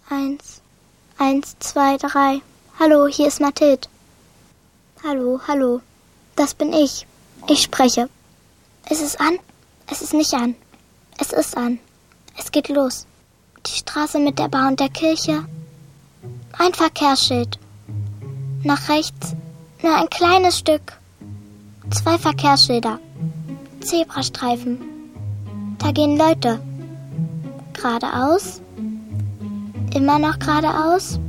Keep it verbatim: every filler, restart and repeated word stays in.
Eins, eins, zwei, drei. Hallo, hier ist Mathilde. Hallo, hallo. Das bin ich. Ich spreche. Ist es an? Es ist nicht an. Es ist an. Es geht los. Die Straße mit der Bar und der Kirche. Ein Verkehrsschild. Nach rechts nur ein kleines Stück. Zwei Verkehrsschilder. Zebrastreifen. Da gehen Leute. Geradeaus. Immer noch geradeaus.